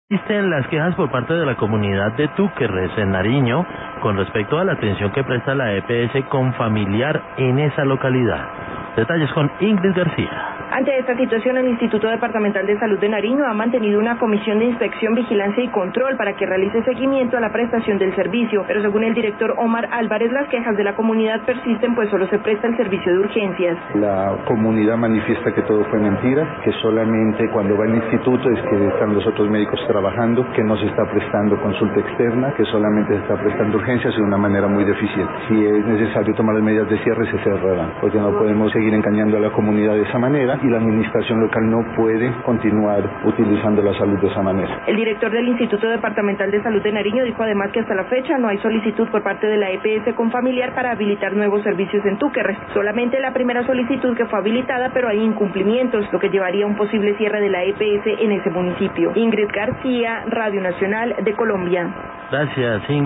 Existen las quejas por parte de la comunidad de Túquerres, en Nariño, con respecto a la atención que presta la EPS Confamiliar en esa localidad. Detalles con Ingrid García. Ante esta situación, el Instituto Departamental de Salud de Nariño ha mantenido una comisión de inspección, vigilancia y control para que realice seguimiento a la prestación del servicio, pero según el director Omar Álvarez, las quejas de la comunidad persisten, pues solo se presta el servicio de urgencias. La comunidad manifiesta que todo fue mentira, que solamente cuando va al instituto es que están los otros médicos trabajando, que no se está prestando consulta externa, que solamente se está prestando urgencias de una manera muy deficiente. Si es necesario tomar las medidas de cierre, se cerrarán, porque no podemos seguir engañando a la comunidad de esa manera y la administración local no puede continuar utilizando la salud de esa manera. El director del Instituto Departamental de Salud de Nariño dijo además que hasta la fecha no hay solicitud por parte de la EPS Confamiliar para habilitar nuevos servicios en Túquerres. Solamente la primera solicitud que fue habilitada, pero hay incumplimientos, lo que llevaría a un posible cierre de la EPS en ese municipio. Ingrid García, Radio Nacional de Colombia. Gracias, Ingrid.